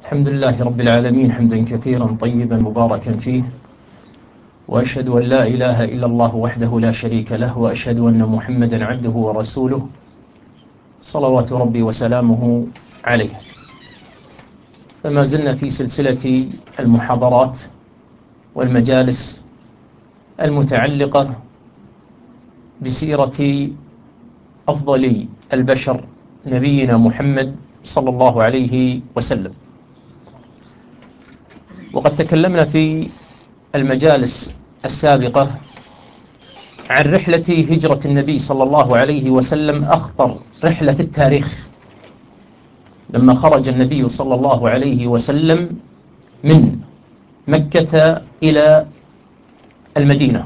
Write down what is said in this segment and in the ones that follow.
الحمد لله رب العالمين حمدا كثيرا طيبا مباركا فيه، وأشهد أن لا إله إلا الله وحده لا شريك له، وأشهد أن محمدا عبده ورسوله صلوات ربي وسلامه عليه. فما زلنا في سلسلة المحاضرات والمجالس المتعلقة بسيرة أفضل البشر نبينا محمد صلى الله عليه وسلم. وقد تكلمنا في المجالس السابقة عن رحلة هجرة النبي صلى الله عليه وسلم، أخطر رحلة في التاريخ، لما خرج النبي صلى الله عليه وسلم من مكة إلى المدينة.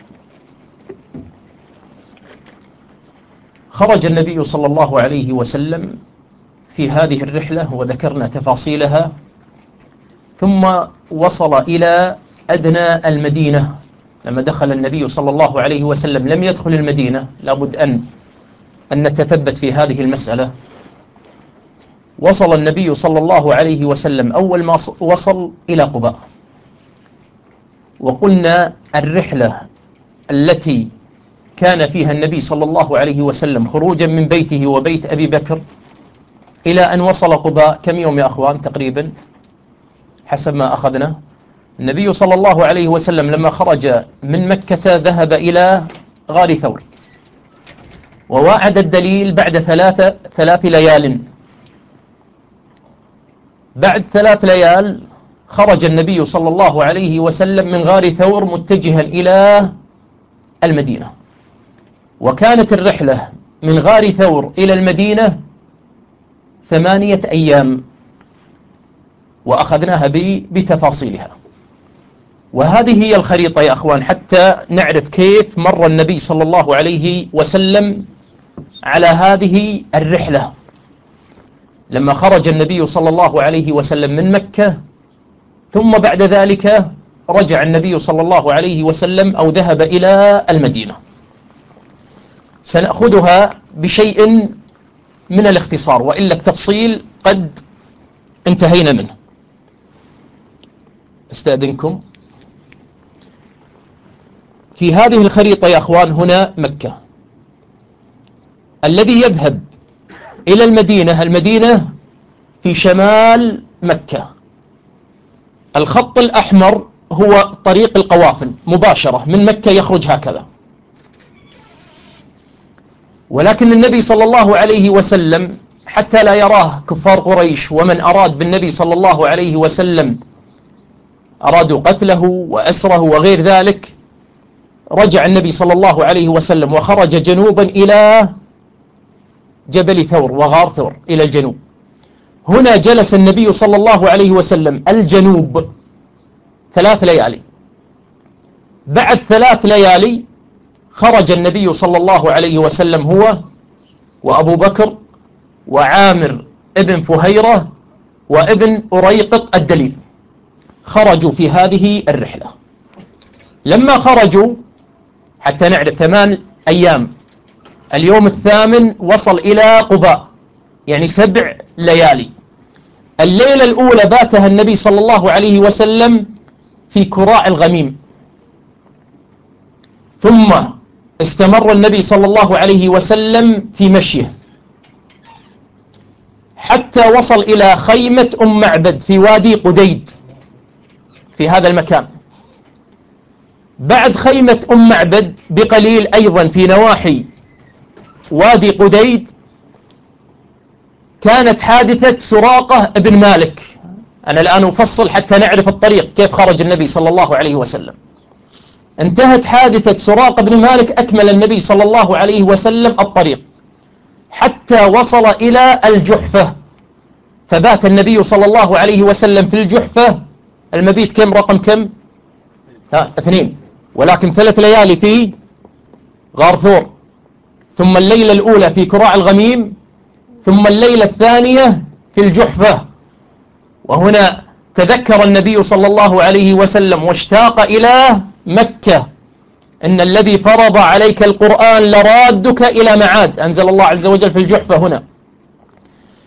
خرج النبي صلى الله عليه وسلم في هذه الرحلة وذكرنا تفاصيلها، ثم وصل إلى أدنى المدينة. لما دخل النبي صلى الله عليه وسلم لم يدخل المدينة، لابد أن نتثبت في هذه المسألة. وصل النبي صلى الله عليه وسلم أول ما وصل إلى قباء، وقلنا الرحلة التي كان فيها النبي صلى الله عليه وسلم خروجا من بيته وبيت أبي بكر إلى أن وصل قباء كم يوم يا أخوان تقريبا حسب ما أخذنا؟ النبي صلى الله عليه وسلم لما خرج من مكة ذهب إلى غار ثور، وواعد الدليل بعد ثلاث ليال. بعد 3 ليال خرج النبي صلى الله عليه وسلم من غار ثور متجها إلى المدينة، وكانت الرحلة من غار ثور إلى المدينة 8 أيام، وأخذناها بتفاصيلها. وهذه هي الخريطة يا أخوان حتى نعرف كيف مر النبي صلى الله عليه وسلم على هذه الرحلة. لما خرج النبي صلى الله عليه وسلم من مكة، ثم بعد ذلك رجع النبي صلى الله عليه وسلم أو ذهب إلى المدينة. سنأخذها بشيء من الاختصار، وإلا التفصيل قد انتهينا منه. استأذنكم. في هذه الخريطة يا أخوان هنا مكة. الذي يذهب إلى المدينة في شمال مكة. الخط الأحمر هو طريق القوافل مباشرة من مكة، يخرج هكذا. ولكن النبي صلى الله عليه وسلم حتى لا يراه كفار قريش ومن أراد بالنبي صلى الله عليه وسلم أرادوا قتله وأسره وغير ذلك، رجع النبي صلى الله عليه وسلم وخرج جنوبا إلى جبل ثور وغار ثور إلى الجنوب. هنا جلس النبي صلى الله عليه وسلم الجنوب 3 ليالي. بعد 3 ليالي خرج النبي صلى الله عليه وسلم هو وأبو بكر وعامر ابن فهيرة وابن أريقط الدليل، خرجوا في هذه الرحلة. لما خرجوا حتى نعرف 8 أيام، اليوم الثامن وصل إلى قباء، يعني 7 ليالي. الليلة الأولى باتها النبي صلى الله عليه وسلم في كراع الغميم، ثم استمر النبي صلى الله عليه وسلم في مشيه حتى وصل إلى خيمة أم معبد في وادي قديد في هذا المكان. بعد خيمة أم معبد بقليل أيضا في نواحي وادي قديد كانت حادثة سراقة ابن مالك. أنا الآن أفصل حتى نعرف الطريق كيف خرج النبي صلى الله عليه وسلم. انتهت حادثة سراقة بن مالك، أكمل النبي صلى الله عليه وسلم الطريق حتى وصل إلى الجحفة، فبات النبي صلى الله عليه وسلم في الجحفة. المبيت كم رقم كم؟ 2، ولكن 3 ليالي في غار ثور، ثم الليلة الأولى في كراع الغميم، ثم الليلة الثانية في الجحفة. وهنا تذكر النبي صلى الله عليه وسلم واشتاق إلى مكة: إن الذي فرض عليك القرآن لرادك إلى معاد. أنزل الله عز وجل في الجحفة هنا.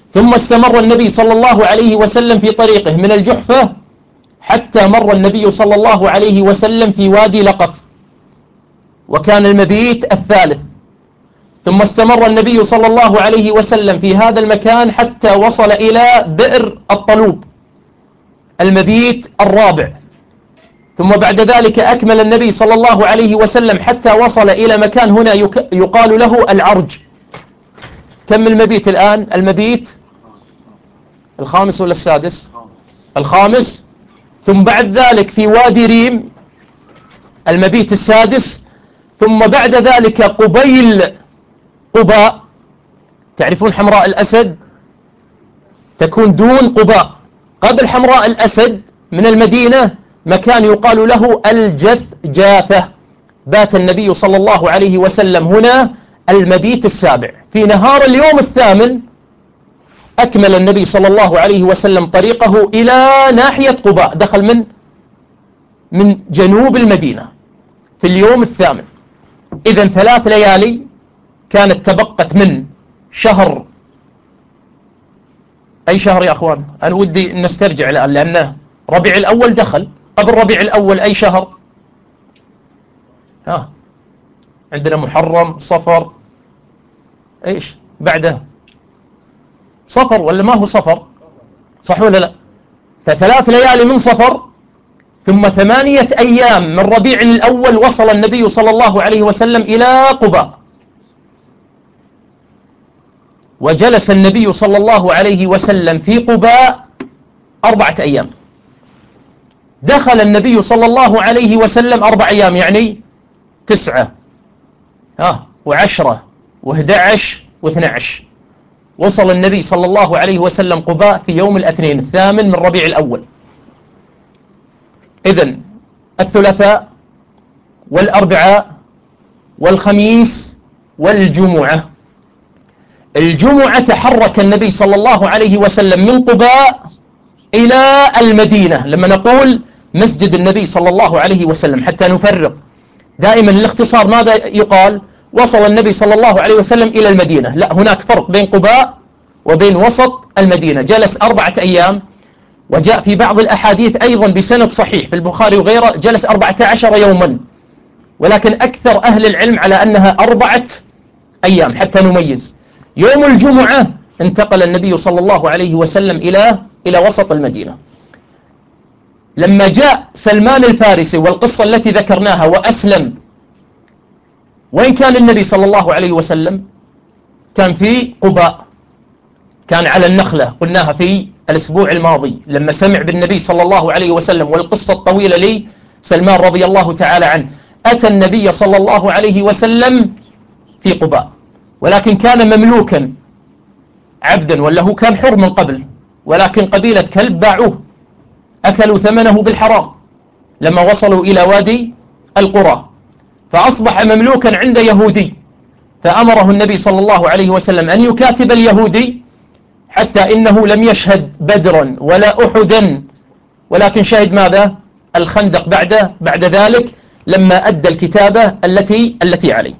ثم استمر النبي صلى الله عليه وسلم في طريقه من الجحفة حتى مر النبي صلى الله عليه وسلم في وادي لقف، وكان المبيت الثالث. ثم استمر النبي صلى الله عليه وسلم في هذا المكان حتى وصل إلى بئر الطلوب، المبيت الرابع. ثم بعد ذلك أكمل النبي صلى الله عليه وسلم حتى وصل إلى مكان هنا يقال له العرج. كم المبيت الآن؟ المبيت الخامس ولا السادس؟ الخامس. ثم بعد ذلك في وادي ريم المبيت السادس. ثم بعد ذلك قبيل قباء، تعرفون حمراء الأسد تكون دون قباء، قبل حمراء الأسد من المدينة مكان يقال له الجثجاثة. بات النبي صلى الله عليه وسلم هنا المبيت السابع. في نهار اليوم الثامن أكمل النبي صلى الله عليه وسلم طريقه إلى ناحية قباء، دخل من جنوب المدينة في اليوم الثامن. إذن 3 ليالي كانت تبقت من شهر. أي شهر يا أخوان؟ أنا ودي نسترجع الآن لأنه ربيع الأول دخل. قبل ربيع الأول أي شهر؟ عندنا محرم، صفر، إيش بعده؟ صفر ولا ما هو صفر؟ صح ولا لا؟ ف3 ليالي من صفر، ثم 8 أيام من ربيع الأول وصل النبي صلى الله عليه وسلم إلى قباء. وجلس النبي صلى الله عليه وسلم في قباء 4 أيام. دخل النبي صلى الله عليه وسلم 4 أيام، يعني 9 و10 و11 و12. وصل النبي صلى الله عليه وسلم قباء في يوم الاثنين 8 من ربيع الأول. إذن الثلاثاء والأربعاء والخميس والجمعة. الجمعة تحرك النبي صلى الله عليه وسلم من قباء إلى المدينة. لما نقول مسجد النبي صلى الله عليه وسلم حتى نفرق دائما الاختصار ماذا يقال؟ وصل النبي صلى الله عليه وسلم إلى المدينة. لا، هناك فرق بين قباء وبين وسط المدينة. جلس 4 أيام، وجاء في بعض الأحاديث أيضا بسند صحيح في البخاري وغيره جلس 14 يوما، ولكن أكثر أهل العلم على أنها 4 أيام حتى نميز. يوم الجمعة انتقل النبي صلى الله عليه وسلم إلى وسط المدينة. لما جاء سلمان الفارسي والقصة التي ذكرناها وأسلم، وين كان النبي صلى الله عليه وسلم؟ كان في قباء، كان على النخلة، قلناها في الأسبوع الماضي لما سمع بالنبي صلى الله عليه وسلم. والقصة الطويلة لي سلمان رضي الله تعالى عنه أتى النبي صلى الله عليه وسلم في قباء، ولكن كان مملوكا عبدا، ولا هو كان حر من قبل، ولكن قبيلة كلب باعوه، أكلوا ثمنه بالحرام لما وصلوا إلى وادي القرى، فأصبح مملوكا عند يهودي. فأمره النبي صلى الله عليه وسلم أن يكاتب اليهودي، حتى إنه لم يشهد بدرا ولا أحدا، ولكن شهد ماذا؟ الخندق بعد ذلك لما أدى الكتابة التي عليه.